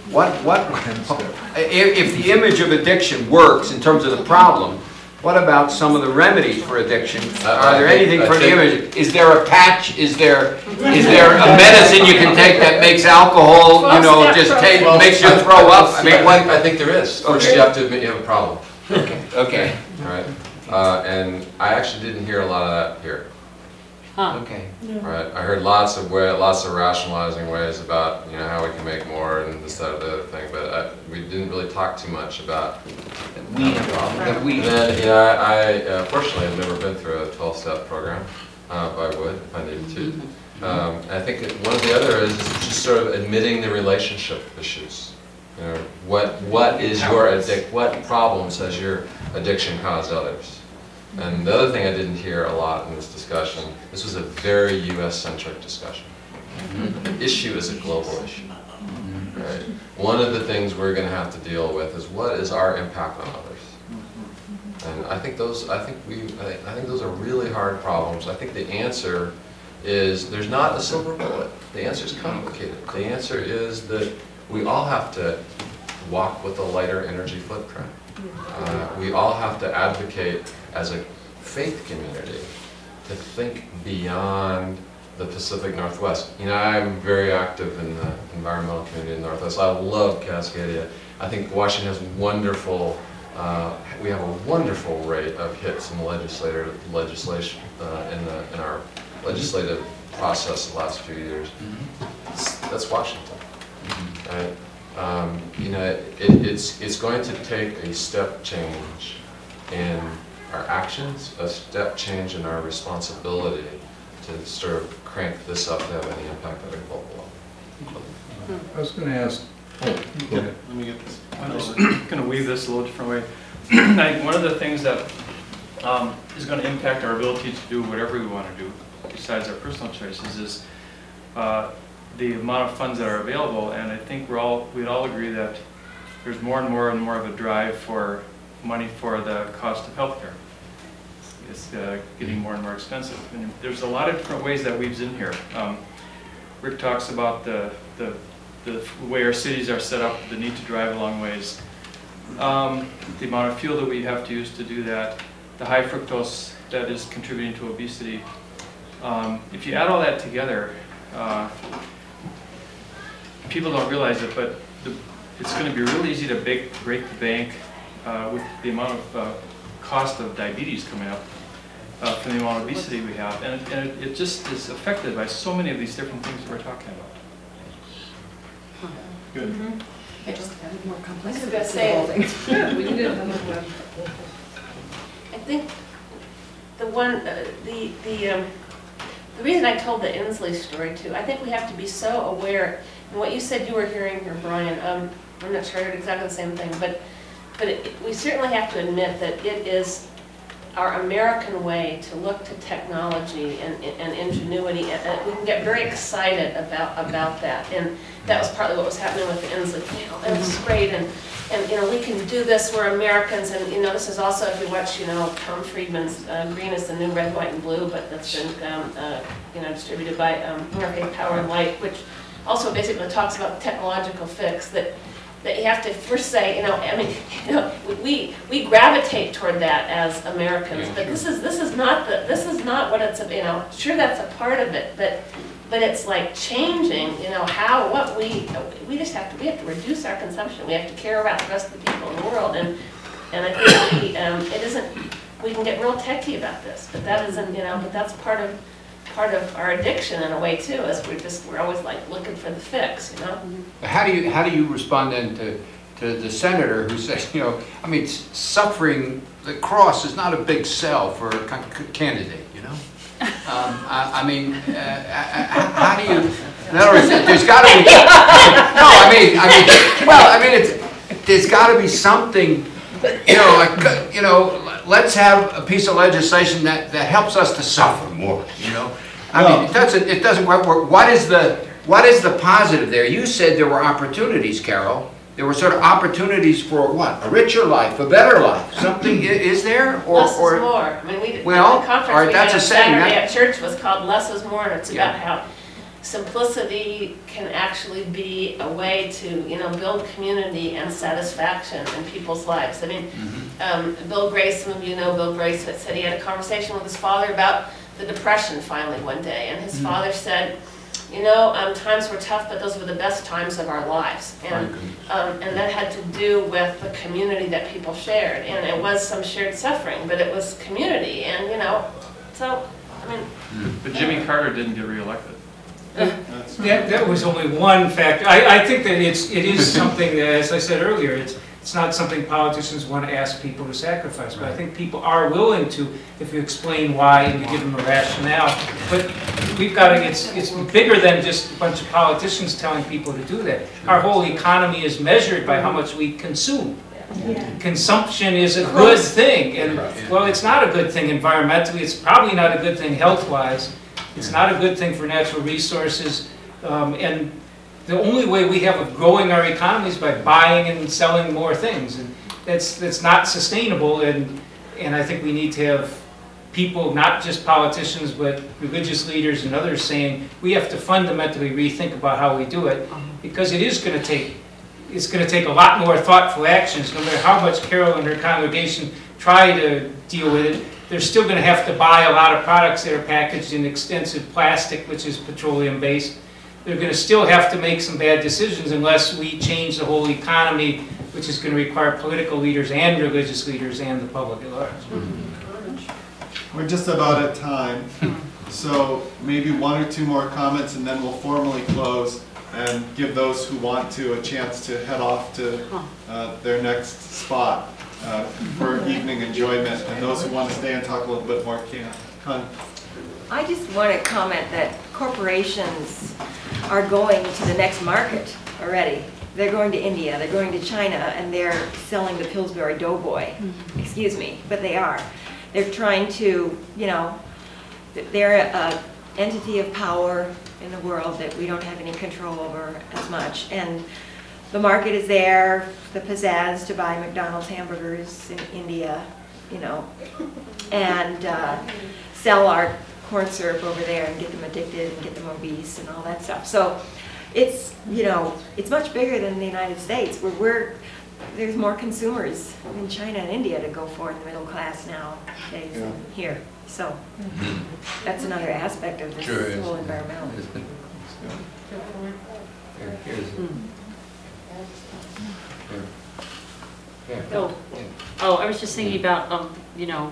If the image of addiction works in terms of the problem, what about some of the remedies for addiction? Are there anything for the image? Is there a patch? Is there a medicine you can take that makes alcohol, you know, just makes you throw up? I mean, I think there is. First, you have to admit you have a problem. Okay. All right. And I actually didn't hear a lot of that here. Huh. Okay. Right. I heard lots of rationalizing ways about, you know, how we can make more and this, that, or the other thing, but we didn't really talk too much about we have a problem. And then, yeah, I fortunately have never been through a 12-step program. I would if I needed to. I think one of the other is just sort of admitting the relationship issues. You know, what is your what problems has your addiction caused others? And the other thing I didn't hear a lot in this discussion, this was a very U.S.-centric discussion. The issue is a global issue. Right? One of the things we're going to have to deal with is what is our impact on others. And I think those are really hard problems. I think the answer is there's not a silver bullet. The answer is complicated. The answer is that we all have to walk with a lighter energy footprint. We all have to advocate as a faith community to think beyond the Pacific Northwest. You know, I'm very active in the environmental community in the Northwest. I love Cascadia. I think Washington has wonderful, we have a wonderful rate of hits in the legislation in our legislative process the last few years. That's Washington, right? You know, it's going to take a step change in our actions, a step change in our responsibility to sort of crank this up to have any impact at a global level. I was going to ask, go ahead. Let me get this. I'm just going to weave this a little different way. I think one of the things that is going to impact our ability to do whatever we want to do, besides our personal choices, is the amount of funds that are available. And I think we'd all agree that there's more and more of a drive for money for the cost of healthcare. It's getting more and more expensive. And there's a lot of different ways that weaves in here. Rick talks about the way our cities are set up, the need to drive a long ways, the amount of fuel that we have to use to do that, the high fructose that is contributing to obesity. If you add all that together, people don't realize it, but it's going to be real easy to break the bank with the amount of cost of diabetes coming up from the amount of obesity we have. And it just is affected by so many of these different things that we're talking about. Good. I just added more I was complexity gonna to the say- whole thing. Yeah, we can do it. I think the one, the reason I told the Inslee story too, I think we have to be so aware, and what you said you were hearing here, Brian, I'm not sure I heard exactly the same thing, but we certainly have to admit that it is our American way to look to technology and ingenuity, and we can get very excited about that, and that was partly what was happening with the Inslee panel. It was great, and you know, we can do this, we're Americans, and you know, this is also, if you watch, you know, Tom Friedman's Green is the New Red, White, and Blue, but that's been, you know, distributed by Interfaith Power and Light, which also basically talks about the technological fix that you have to first say, you know, I mean, you know, we gravitate toward that as Americans, but this is not what it's, you know, sure that's a part of it, but it's like changing, you know, we have to reduce our consumption. We have to care about the rest of the people in the world, and I think we can get real techie about this, but that isn't, you know, but that's part of our addiction in a way too, is we're always like looking for the fix, you know. How do you respond then to the senator who says, you know, I mean, suffering, the cross is not a big sell for a candidate, you know? I mean, how do you? In other words, there's got to be. No, I mean, there's got to be something. You know, like, you know, let's have a piece of legislation that helps us to suffer more. You know, I mean, it doesn't work. What is the positive there? You said there were opportunities, Carol. There were sort of opportunities for what? A richer life, a better life. Something is there, Less is more. I mean, the conference all right, we that's had a saying. Saturday at church was called "Less is More," and it's about how simplicity can actually be a way to, you know, build community and satisfaction in people's lives. I mean, Bill Grace, some of you know Bill Grace, said he had a conversation with his father about the Depression finally one day, and his father said, you know, times were tough, but those were the best times of our lives. And that had to do with the community that people shared. And it was some shared suffering, but it was community. And, you know, so, I mean. But Jimmy Carter didn't get reelected. That was only one factor. I think that it is something that, as I said earlier, it's not something politicians want to ask people to sacrifice, but I think people are willing to, if you explain why and you give them a rationale. But we've got to, it's bigger than just a bunch of politicians telling people to do that. Our whole economy is measured by how much we consume. Consumption is a good thing, and well, it's not a good thing environmentally, it's probably not a good thing health-wise, it's not a good thing for natural resources, and the only way we have of growing our economy is by buying and selling more things, and that's not sustainable. And I think we need to have people, not just politicians, but religious leaders and others saying we have to fundamentally rethink about how we do it, because it is going to take it's gonna take a lot more thoughtful actions, no matter how much Carol and her congregation try to deal with it. They're still gonna have to buy a lot of products that are packaged in extensive plastic, which is petroleum-based. They're gonna still have to make some bad decisions unless we change the whole economy, which is gonna require political leaders and religious leaders and the public at large. We're just about at time, so maybe one or two more comments and then we'll formally close and give those who want to a chance to head off to their next spot for evening enjoyment, and those who want to stay and talk a little bit more can. I just want to comment that corporations are going to the next market already. They're going to India, they're going to China, and they're selling the Pillsbury Doughboy. Excuse me, but they are. They're trying to, you know, they're an entity of power in the world that we don't have any control over as much. And the market is there, the pizzazz to buy McDonald's hamburgers in India, you know, and sell our corn syrup over there and get them addicted and get them obese and all that stuff. So it's, you know, it's much bigger than the United States, where there's more consumers in China and India to go for in the middle class nowadays than here. So that's another aspect of this whole environmental. Oh, I was just thinking about, you know,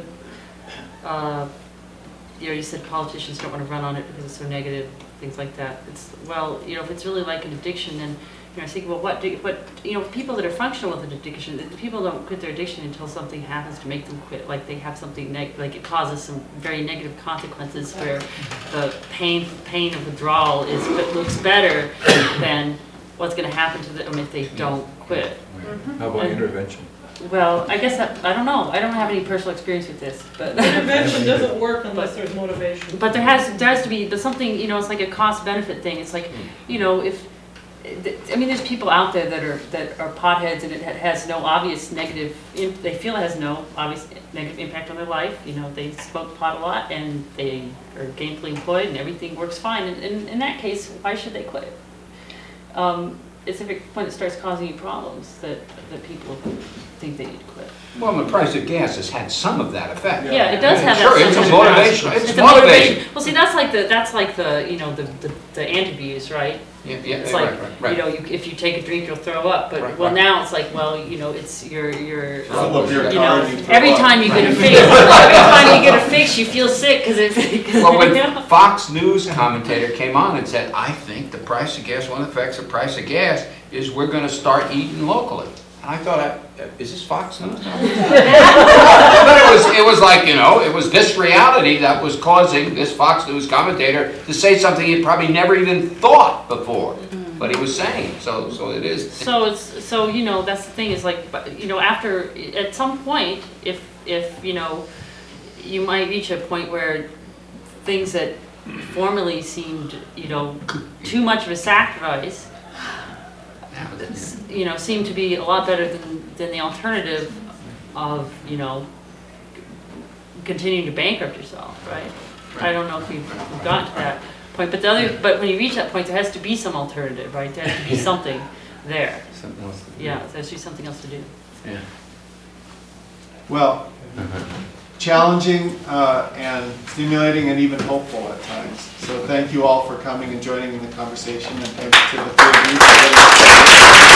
you said politicians don't want to run on it because it's so negative, things like that. Well, you know, if it's really like an addiction, then, you know, I was thinking, well, you know, people that are functional with an addiction, people don't quit their addiction until something happens to make them quit. Like they have something, like it causes some very negative consequences where the pain of withdrawal looks better than what's going to happen to them if they don't quit. How about intervention? Well, I guess I don't know. I don't have any personal experience with this, but Intervention doesn't work unless there's motivation. But there has to be something. You know, it's like a cost-benefit thing. It's like, you know, I mean, there's people out there that are potheads and it has no obvious negative. They feel it has no obvious negative impact on their life. You know, they smoke pot a lot and they are gainfully employed and everything works fine. And in that case, why should they quit? It's when it starts causing you problems that people think they need to quit. Well, the price of gas has had some of that effect. Yeah, it does have sure, that. It's a motivation. It's motivation. Well, see, that's like the you know the anti-abuse, right? Yeah, it's like right. You know, if you take a drink, you'll throw up. But now it's like, well, you know, it's your you know, every time you get a fix, you feel sick because it. Well, when Fox News commentator came on and said, "I think the price of gas, one of the effects of the price of gas is we're going to start eating locally." And I thought, is this Fox News? But it was like, you know, it was this reality that was causing this Fox News commentator to say something he probably never even thought before. But he was saying, so it is. So you know, that's the thing is like, you know, after at some point, if you know, you might reach a point where things that formerly seemed, you know, too much of a sacrifice, you know, seem to be a lot better than the alternative of, you know, continuing to bankrupt yourself, right? I don't know if we've gotten to that point, but when you reach that point, there has to be some alternative, right? There has to be something there. Something else to do. Yeah, there has to be something else to do. Yeah. Well, challenging and stimulating and even hopeful at times. So thank you all for coming and joining in the conversation, and thanks to the three of you for